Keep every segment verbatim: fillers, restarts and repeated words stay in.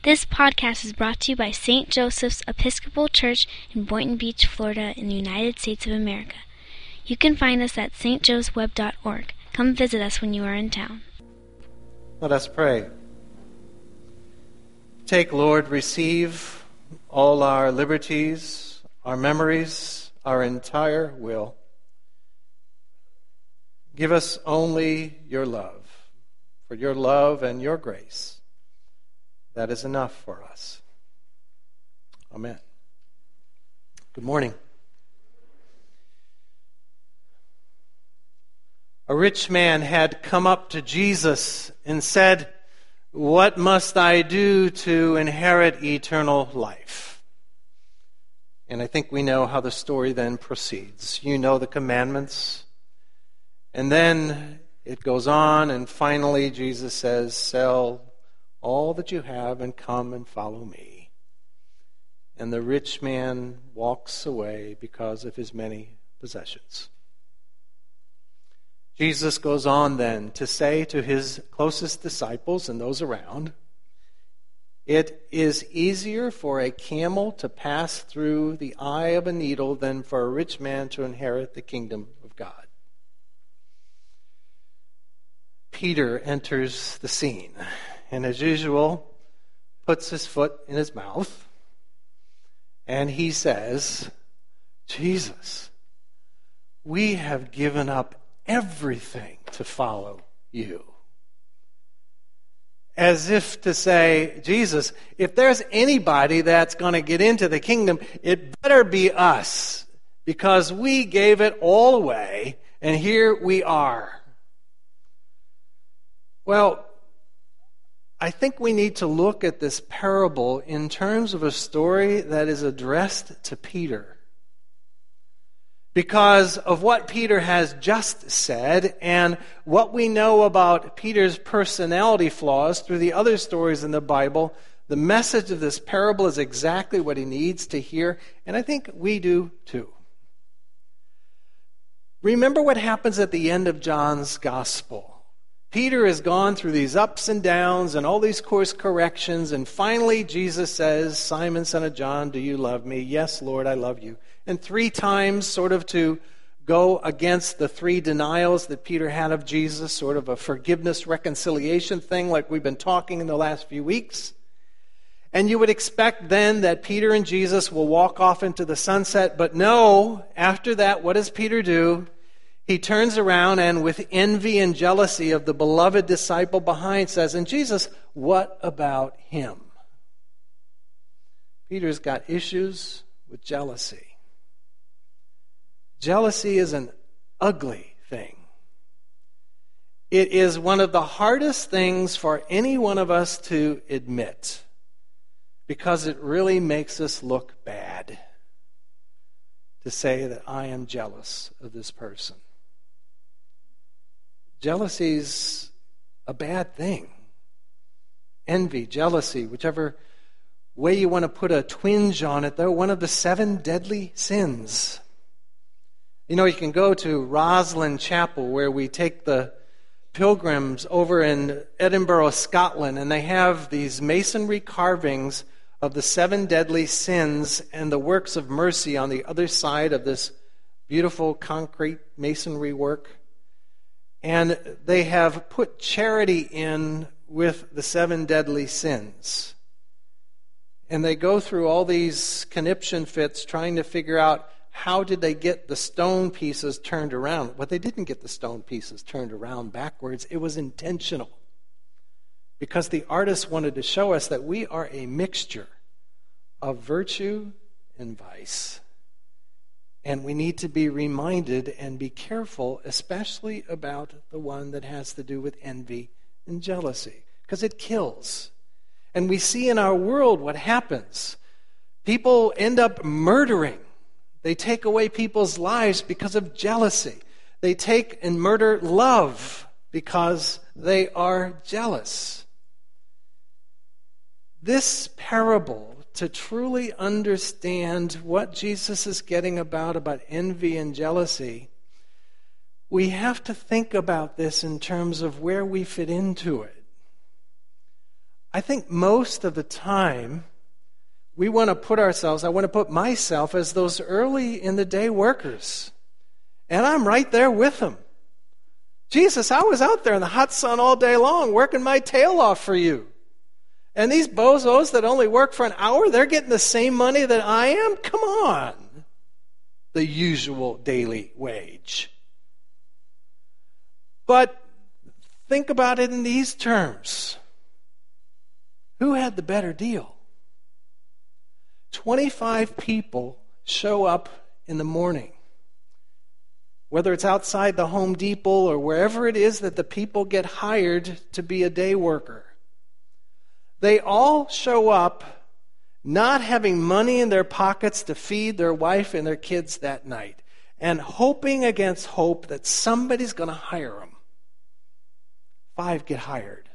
This podcast is brought to you by Saint Joseph's Episcopal Church in Boynton Beach, Florida, in the United States of America. You can find us at s t joes web dot org. Come visit us when you are in town. Let us pray. Take, Lord, receive all our liberties, our memories, our entire will. Give us only your love, for your love and your grace. That is enough for us. Amen. Good morning. A rich man had come up to Jesus and said, "What must I do to inherit eternal life?" And I think we know how the story then proceeds. You know the commandments. And then it goes on, and finally Jesus says, "Sell all that you have and come and follow me." And the rich man walks away because of his many possessions. Jesus goes on then to say to his closest disciples and those around, "It is easier for a camel to pass through the eye of a needle than for a rich man to inherit the kingdom of God." Peter enters the scene and, as usual, puts his foot in his mouth and he says, "Jesus, we have given up everything to follow you." As if to say, Jesus, if there's anybody that's going to get into the kingdom, it better be us, because we gave it all away, and here we are. Well, I think we need to look at this parable in terms of a story that is addressed to Peter, because of what Peter has just said and what we know about Peter's personality flaws through the other stories in the Bible. The message of this parable is exactly what he needs to hear, and I think we do too. Remember what happens at the end of John's Gospel. Peter has gone through these ups and downs and all these course corrections, and finally Jesus says, "Simon, son of John, do you love me?" "Yes, Lord, I love you." And three times, sort of to go against the three denials that Peter had of Jesus, sort of a forgiveness reconciliation thing like we've been talking in the last few weeks. And you would expect then that Peter and Jesus will walk off into the sunset, but no, after that, what does Peter do? He turns around and, with envy and jealousy of the beloved disciple behind, says, "And Jesus, what about him?" Peter's got issues with jealousy. Jealousy is an ugly thing. It is one of the hardest things for any one of us to admit, because it really makes us look bad to say that I am jealous of this person. Jealousy's a bad thing. Envy, jealousy, whichever way you want to put a twinge on it, though, one of the seven deadly sins. You know, you can go to Roslin Chapel, where we take the pilgrims over in Edinburgh, Scotland, and they have these masonry carvings of the seven deadly sins and the works of mercy on the other side of this beautiful concrete masonry work. And they have put charity in with the seven deadly sins. And they go through all these conniption fits trying to figure out, how did they get the stone pieces turned around? Well, they didn't get the stone pieces turned around backwards. It was intentional, because the artist wanted to show us that we are a mixture of virtue and vice. And we need to be reminded and be careful, especially about the one that has to do with envy and jealousy, because it kills. And we see in our world what happens. People end up murdering. They take away people's lives because of jealousy. They take and murder love because they are jealous. This parable, to truly understand what Jesus is getting about, about envy and jealousy, we have to think about this in terms of where we fit into it. I think most of the time we want to put ourselves, I want to put myself as those early in the day workers. And I'm right there with them. Jesus, I was out there in the hot sun all day long working my tail off for you. And these bozos that only work for an hour, they're getting the same money that I am? Come on. The usual daily wage. But think about it in these terms. Who had the better deal? twenty-five people show up in the morning. Whether it's outside the Home Depot or wherever it is that the people get hired to be a day worker. They all show up not having money in their pockets to feed their wife and their kids that night, and hoping against hope that somebody's going to hire them. Five get hired.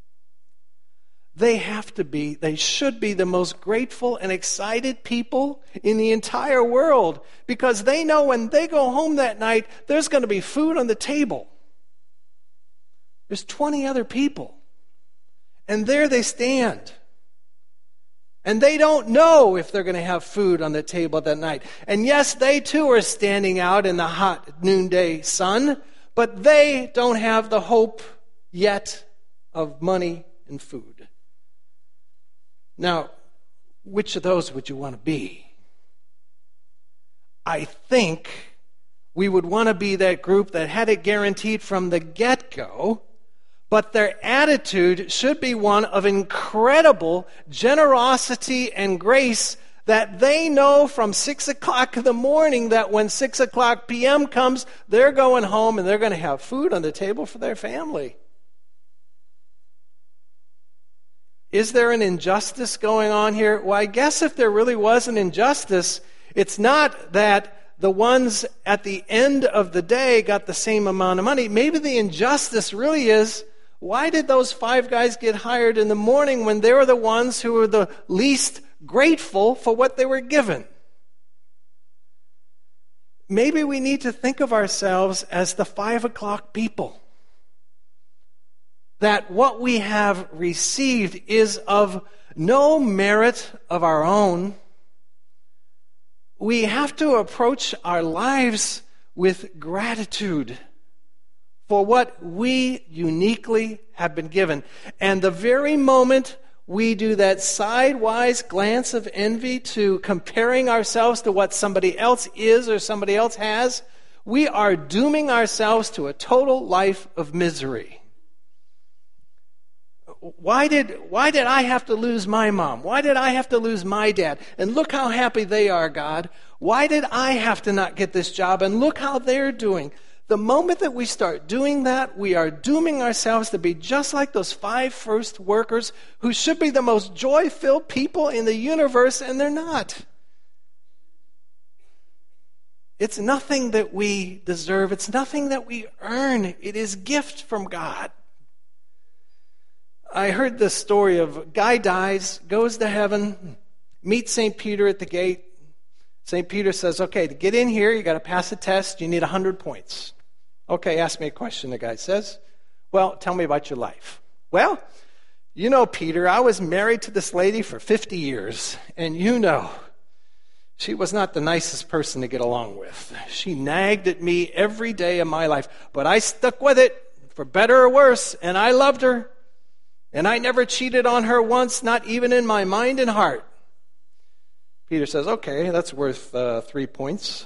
They have to be, they should be the most grateful and excited people in the entire world, because they know when they go home that night, there's going to be food on the table. There's twenty other people. And there they stand. And they don't know if they're going to have food on the table that night. And yes, they too are standing out in the hot noonday sun, but they don't have the hope yet of money and food. Now, which of those would you want to be? I think we would want to be that group that had it guaranteed from the get-go, but their attitude should be one of incredible generosity and grace, that they know from six o'clock in the morning that when six o'clock p.m. comes, they're going home and they're going to have food on the table for their family. Is there an injustice going on here? Well, I guess if there really was an injustice, it's not that the ones at the end of the day got the same amount of money. Maybe the injustice really is, why did those five guys get hired in the morning when they were the ones who were the least grateful for what they were given? Maybe we need to think of ourselves as the five o'clock people. That what we have received is of no merit of our own. We have to approach our lives with gratitude for what we uniquely have been given. And the very moment we do that sidewise glance of envy to comparing ourselves to what somebody else is or somebody else has, we are dooming ourselves to a total life of misery. Why did, why did I have to lose my mom? Why did I have to lose my dad? And look how happy they are, God. Why did I have to not get this job? And look how they're doing. The moment that we start doing that, we are dooming ourselves to be just like those five first workers who should be the most joy-filled people in the universe, and they're not. It's nothing that we deserve. It's nothing that we earn. It is gift from God. I heard this story of a guy dies, goes to heaven, meets Saint Peter at the gate. Saint Peter says, okay, to get in here, you got to pass a test. You need one hundred points. Okay, ask me a question, the guy says. Well, tell me about your life. Well, you know, Peter, I was married to this lady for fifty years, and you know, she was not the nicest person to get along with. She nagged at me every day of my life, but I stuck with it, for better or worse, and I loved her. And I never cheated on her once, not even in my mind and heart. Peter says, okay, that's worth uh, three points.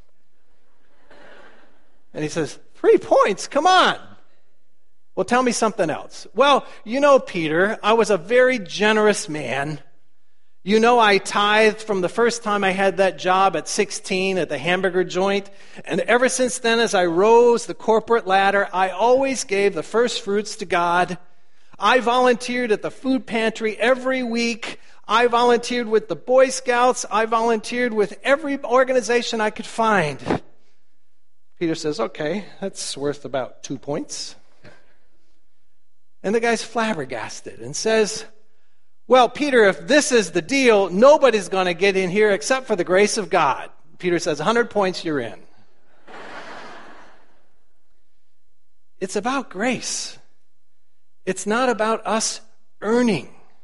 And he says, three points? Come on. Well, tell me something else. Well, you know, Peter, I was a very generous man. You know, I tithed from the first time I had that job at sixteen at the hamburger joint. And ever since then, as I rose the corporate ladder, I always gave the first fruits to God. I volunteered at the food pantry every week. I volunteered with the Boy Scouts. I volunteered with every organization I could find. Peter says, okay, that's worth about two points. And the guy's flabbergasted and says, well, Peter, if this is the deal, nobody's going to get in here except for the grace of God. Peter says, one hundred points, you're in. It's about grace. It's not about us earning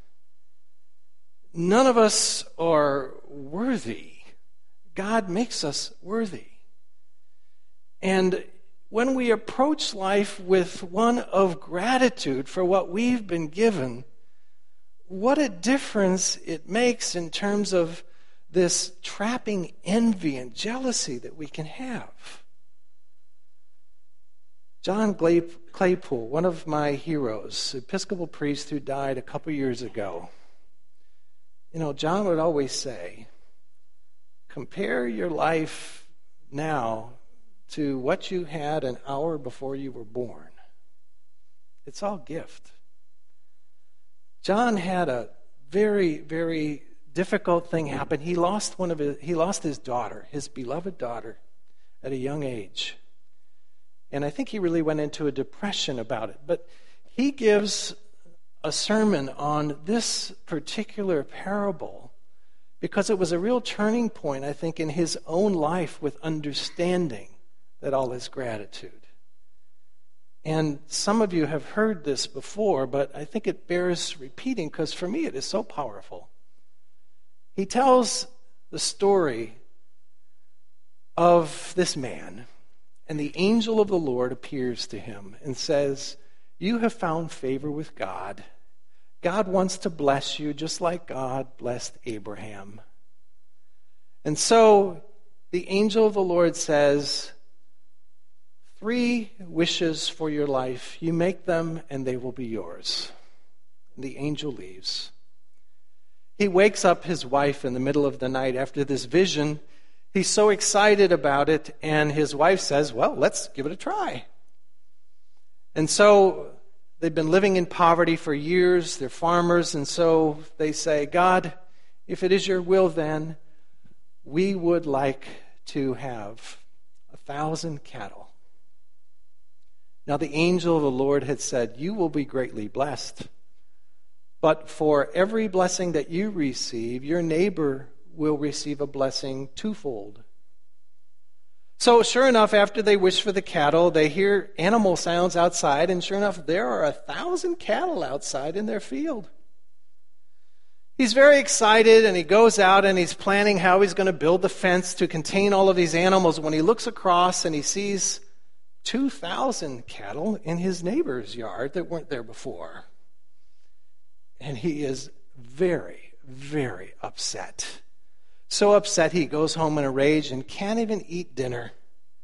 none of us are worthy. God makes us worthy. And when we approach life with one of gratitude for what we've been given, what a difference it makes in terms of this trapping envy and jealousy that we can have. John Claypool, one of my heroes, Episcopal priest who died a couple years ago, you know, John would always say, compare your life now to what you had an hour before you were born. It's all gift. John had a very, very difficult thing happen. He lost one of his, he lost his daughter, his beloved daughter, at a young age. And I think he really went into a depression about it. But he gives a sermon on this particular parable because it was a real turning point, I think, in his own life with understanding that all is gratitude. And some of you have heard this before, but I think it bears repeating because for me it is so powerful. He tells the story of this man, and the angel of the Lord appears to him and says, "You have found favor with God. God wants to bless you just like God blessed Abraham." And so the angel of the Lord says, "Three wishes for your life. You make them and they will be yours." And the angel leaves. He wakes up his wife in the middle of the night after this vision. He's so excited about it, and his wife says, "Well, let's give it a try." And so they've been living in poverty for years. They're farmers, and so they say, "God, if it is your will, then we would like to have a thousand cattle." Now the angel of the Lord had said, "You will be greatly blessed, but for every blessing that you receive, your neighbor will receive a blessing twofold." So sure enough, after they wish for the cattle, they hear animal sounds outside, and sure enough, there are a thousand cattle outside in their field. He's very excited, and he goes out and he's planning how he's going to build the fence to contain all of these animals when he looks across and he sees two thousand cattle in his neighbor's yard that weren't there before. And he is very, very upset. So upset he goes home in a rage and can't even eat dinner.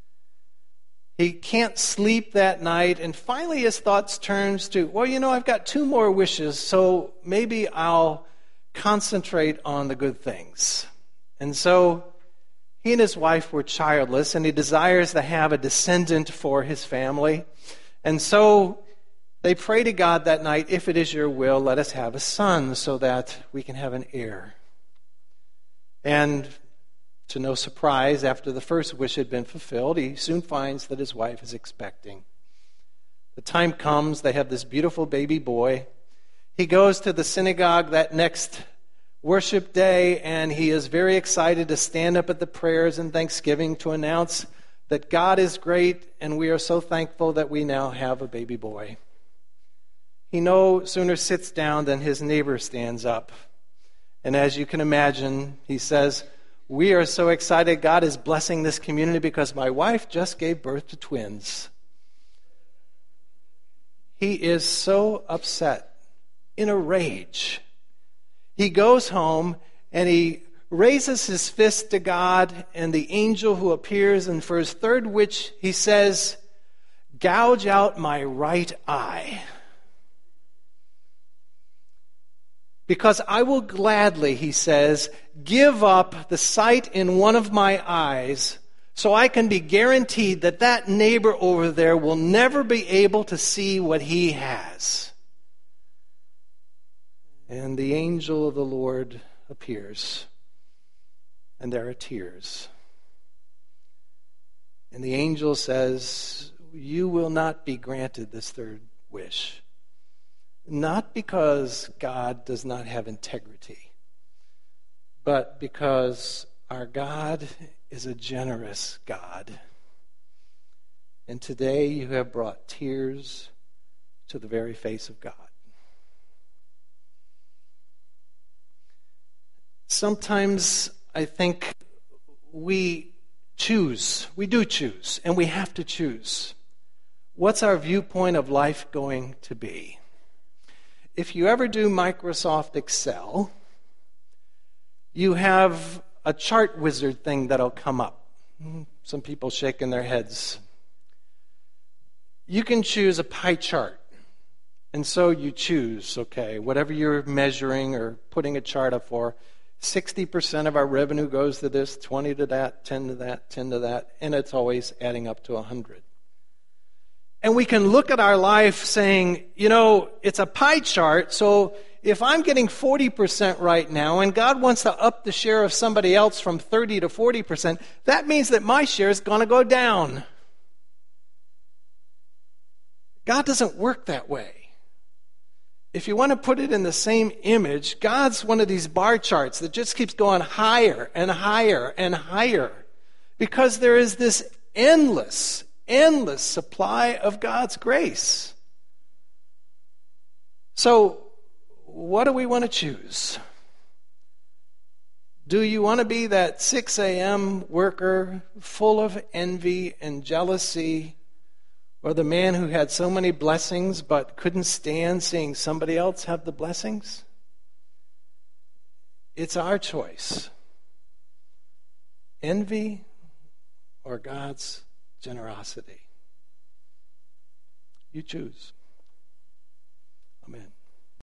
He can't sleep that night, and finally his thoughts turns to, well, you know, I've got two more wishes, so maybe I'll concentrate on the good things. And so he and his wife were childless, and he desires to have a descendant for his family. And so they pray to God that night, "If it is your will, let us have a son so that we can have an heir." And to no surprise, after the first wish had been fulfilled, he soon finds that his wife is expecting. The time comes, they have this beautiful baby boy. He goes to the synagogue that next worship day, and he is very excited to stand up at the prayers and thanksgiving to announce that God is great, and we are so thankful that we now have a baby boy. He no sooner sits down than his neighbor stands up. And as you can imagine, he says, "We are so excited. God is blessing this community because my wife just gave birth to twins." He is so upset, in a rage. He goes home and he raises his fist to God, and the angel who appears, and for his third wish, he says, "Gouge out my right eye. Because I will gladly," he says, "give up the sight in one of my eyes so I can be guaranteed that that neighbor over there will never be able to see what he has." And the angel of the Lord appears, and there are tears. And the angel says, "You will not be granted this third wish. Not because God does not have integrity, but because our God is a generous God. And today you have brought tears to the very face of God." Sometimes I think we choose. We do choose, and we have to choose. What's our viewpoint of life going to be? If you ever do Microsoft Excel, you have a chart wizard thing that'll come up. Some people shaking their heads. You can choose a pie chart. And so you choose, okay, whatever you're measuring or putting a chart up for, sixty percent of our revenue goes to this, twenty to that, ten to that, ten to that, and it's always adding up to one hundred. And we can look at our life saying, you know, it's a pie chart, so if I'm getting forty percent right now and God wants to up the share of somebody else from thirty to forty percent, that means that my share is going to go down. God doesn't work that way. If you want to put it in the same image, God's one of these bar charts that just keeps going higher and higher and higher because there is this endless, endless supply of God's grace. So, what do we want to choose? Do you want to be that six a.m. worker full of envy and jealousy, or the man who had so many blessings but couldn't stand seeing somebody else have the blessings? It's our choice. Envy or God's generosity? You choose. Amen.